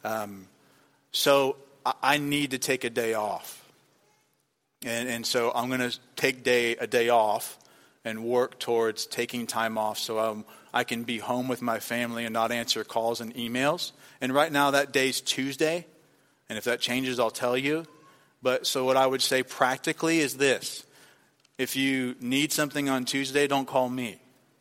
So I need to take a day off. And so I'm going to take a day off and work towards taking time off so I can be home with my family and not answer calls and emails. And right now that day's Tuesday. And if that changes, I'll tell you. But so what I would say practically is this: if you need something on Tuesday, don't call me.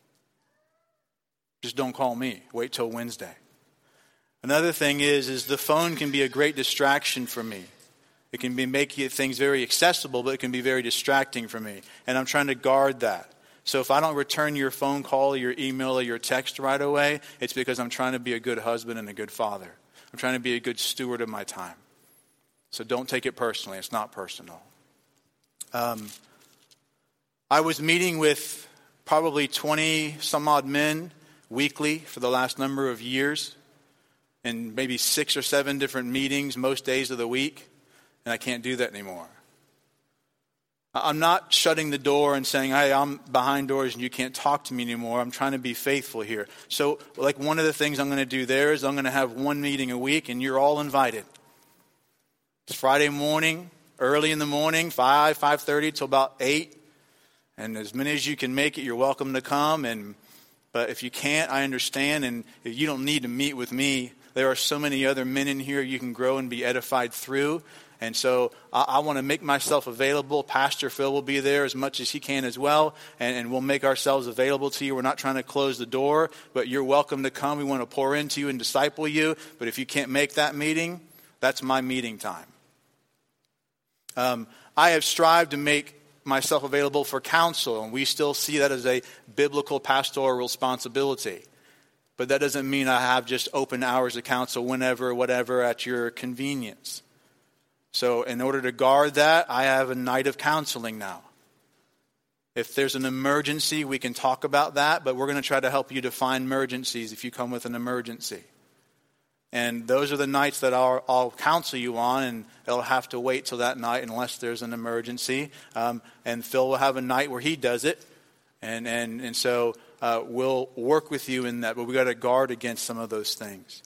Just don't call me. Wait till Wednesday. Another thing is the phone can be a great distraction for me. It can be making things very accessible, but it can be very distracting for me. And I'm trying to guard that. So if I don't return your phone call or your email or your text right away, it's because I'm trying to be a good husband and a good father. I'm trying to be a good steward of my time. So don't take it personally. It's not personal. I was meeting with probably 20 some odd men weekly for the last number of years, in maybe 6 or 7 different meetings most days of the week, and I can't do that anymore. I'm not shutting the door and saying, hey, I'm behind doors and you can't talk to me anymore. I'm trying to be faithful here. So like one of the things I'm going to do there is I'm going to have one meeting a week, and you're all invited. It's Friday morning, early in the morning, 5:30 till about 8. And as many as you can make it, you're welcome to come. But if you can't, I understand, and you don't need to meet with me. There are so many other men in here you can grow and be edified through. And so I want to make myself available. Pastor Phil will be there as much as he can as well. And we'll make ourselves available to you. We're not trying to close the door, but you're welcome to come. We want to pour into you and disciple you. But if you can't make that meeting, that's my meeting time. I have strived to make myself available for counsel, and we still see that as a biblical pastoral responsibility. But that doesn't mean I have just open hours of counsel whenever, whatever, at your convenience. So in order to guard that, I have a night of counseling now. If there's an emergency, we can talk about that, but we're going to try to help you define emergencies if you come with an emergency. And those are the nights that I'll counsel you on, and it'll have to wait till that night unless there's an emergency. And Phil will have a night where he does it. And so we'll work with you in that, but we've got to guard against some of those things.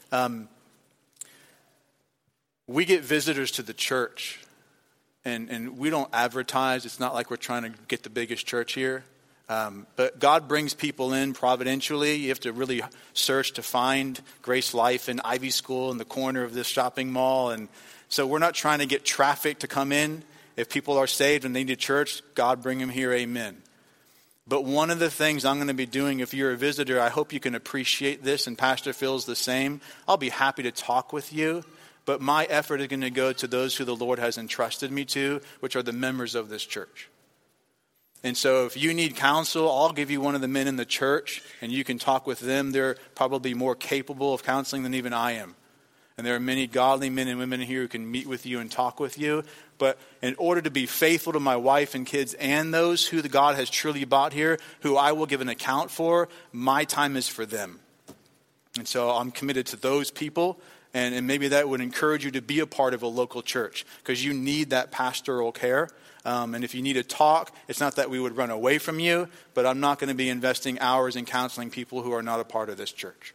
We get visitors to the church, and we don't advertise. It's not like we're trying to get the biggest church here. But God brings people in providentially. You have to really search to find Grace Life in Ivy School in the corner of this shopping mall. And so we're not trying to get traffic to come in. If people are saved and they need church, God bring them here, amen. But one of the things I'm going to be doing, if you're a visitor, I hope you can appreciate this, and Pastor Phil's the same. I'll be happy to talk with you. But my effort is going to go to those who the Lord has entrusted me to, which are the members of this church. And so if you need counsel, I'll give you one of the men in the church, and you can talk with them. They're probably more capable of counseling than even I am. And there are many godly men and women here who can meet with you and talk with you. But in order to be faithful to my wife and kids and those who the God has truly bought here, who I will give an account for, my time is for them. And so I'm committed to those people. And maybe that would encourage you to be a part of a local church, because you need that pastoral care. And if you need to talk, it's not that we would run away from you, but I'm not going to be investing hours in counseling people who are not a part of this church.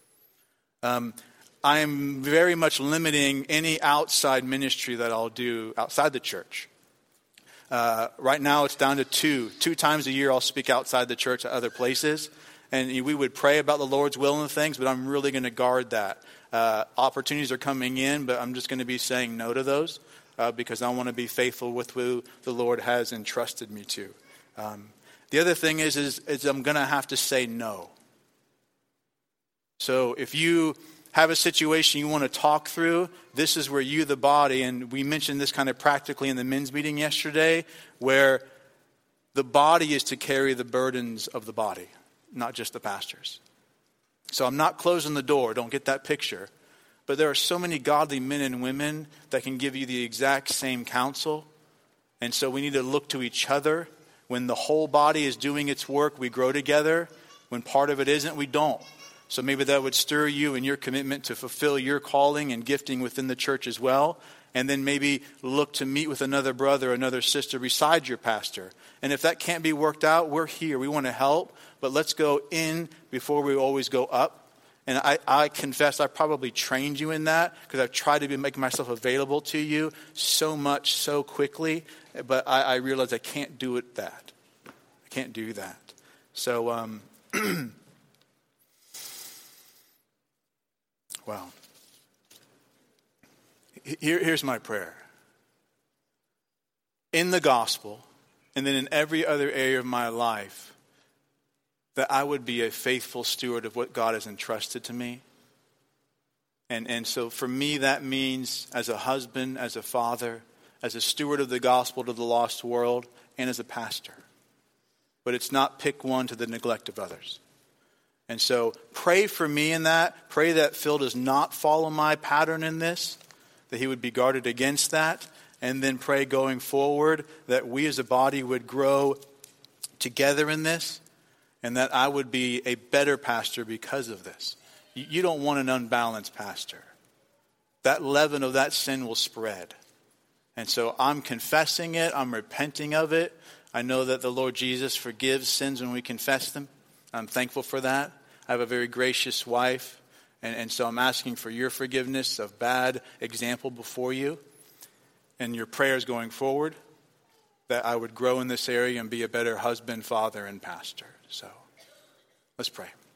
I am very much limiting any outside ministry that I'll do outside the church. Right now it's down to two. 2 times a year I'll speak outside the church at other places. And we would pray about the Lord's will and things, but I'm really going to guard that. Opportunities are coming in, but I'm just going to be saying no to those because I want to be faithful with who the Lord has entrusted me to. The other thing is I'm going to have to say no. So if you have a situation you want to talk through, this is where you, the body, and we mentioned this kind of practically in the men's meeting yesterday, where the body is to carry the burdens of the body, not just the pastors. So I'm not closing the door, don't get that picture. But there are so many godly men and women that can give you the exact same counsel. And so we need to look to each other. When the whole body is doing its work, we grow together. When part of it isn't, we don't. So maybe that would stir you in your commitment to fulfill your calling and gifting within the church as well. And then maybe look to meet with another brother or another sister beside your pastor. And if that can't be worked out, we're here. We want to help. But let's go in before we always go up. And I confess I probably trained you in that because I've tried to make myself available to you so much, so quickly. But I realize I can't do that. I can't do that. So, wow. Here's my prayer. In the gospel, and then in every other area of my life, that I would be a faithful steward of what God has entrusted to me. And so for me, that means as a husband, as a father, as a steward of the gospel to the lost world, and as a pastor. But it's not pick one to the neglect of others. And so pray for me in that. Pray that Phil does not follow my pattern in this, that he would be guarded against that. And then pray going forward that we as a body would grow together in this, and that I would be a better pastor because of this. You don't want an unbalanced pastor. That leaven of that sin will spread. And so I'm confessing it. I'm repenting of it. I know that the Lord Jesus forgives sins when we confess them. I'm thankful for that. I have a very gracious wife. And so I'm asking for your forgiveness of bad example before you. And your prayers going forward, that I would grow in this area and be a better husband, father, and pastor. So let's pray.